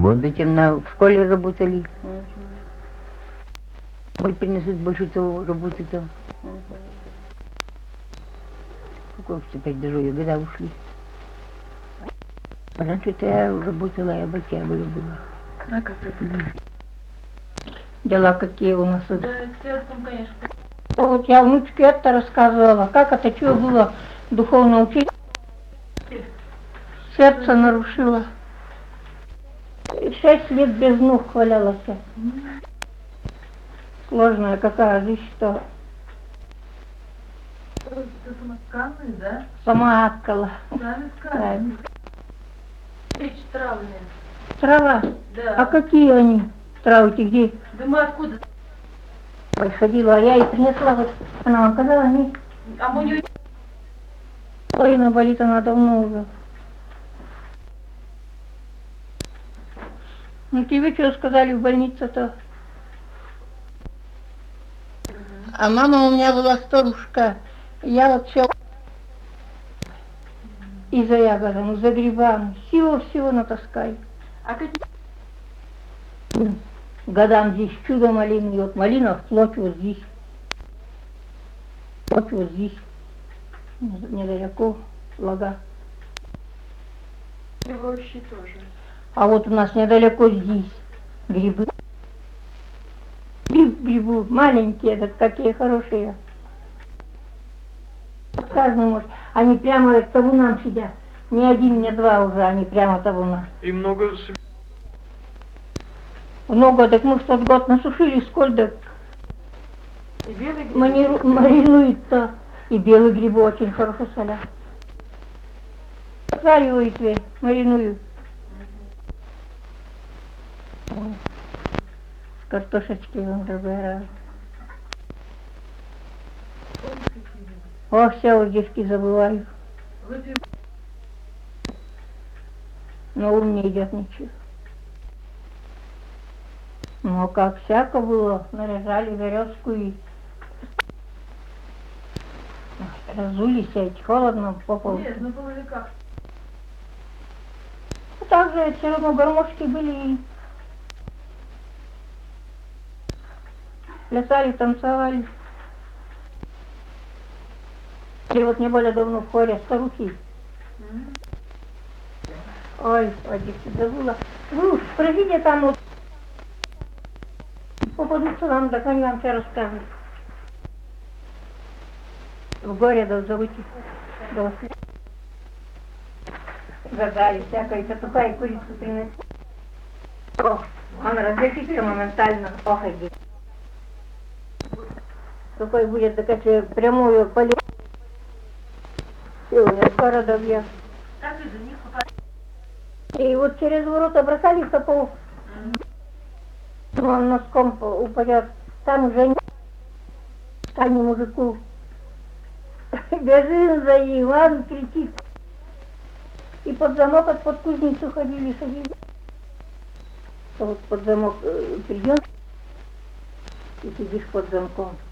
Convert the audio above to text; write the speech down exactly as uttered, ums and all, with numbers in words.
Затем на, в школе работали. Хоть принесут больше того работы-то. Какой уж теперь дожили, года ушли. Раньше-то я работала, я бокябрю была. А как это? Дела какие у нас. Да, экспертом, конечно. Вот я внучке это рассказывала, как это, что было духовно учить. Сердце нарушило. Шесть лет без ног валялась. Сложная какая жизнь-то. Ты сама тканула, да? Сама откала. Сами ткали. Речь травная. Трава? Да. А какие они? Травы-то где? Да мы откуда? Приходила, а я и принесла. Вот она вам сказала, нет? А мы не... Половина болит, она давно уже. Ну тебе что сказали в больнице-то? А мама у меня была старушка. Я вот все и за ягодами, за грибами. Всего-всего натаскаю. А какие? Годам здесь чудо малины. Вот малина вплоть вот здесь. Вот вот здесь. Недалеко лага. Рощи тоже. А вот у нас недалеко здесь грибы. Гриб, грибы маленькие, так какие хорошие. Каждый может. Они прямо к табунам сидят. Не один, не два уже, они прямо табуна. И много... Много, так мы в тот год насушили, сколько И белый гриб? Маниру... маринует-то. И белые грибы очень хорошо солят. Сваривают ведь, маринуют. С картошечки он разбирают. О, все, вот девки забываю. Выпью. На ум не идет ничего. Ну, как всяко было, наряжали березку и разули сядь, холодно по полу. Нет, ну было ли как? Так же все равно гармошки были и плясали, танцевали. И вот не более давно в хоре старухи. Mm. Ой, водички забыла. Вы уж спросите там вот. Попадутся вам, так они вам все расскажут. В горе да в забытии. Да. Гадали, всякое, петуха и курицу принесли. О, он разлетится моментально. Ох, иди. Какой будет, так это прямую поле. И у меня скоро добьет. Как из них попадает? И вот через ворота бросали сапог. Он носком упадет. Там уже не станет мужику. Бежим за ним, он кричит. И под замок от под кузницу ходили, ходили. Вот под замок э, придешь и сидишь под замком.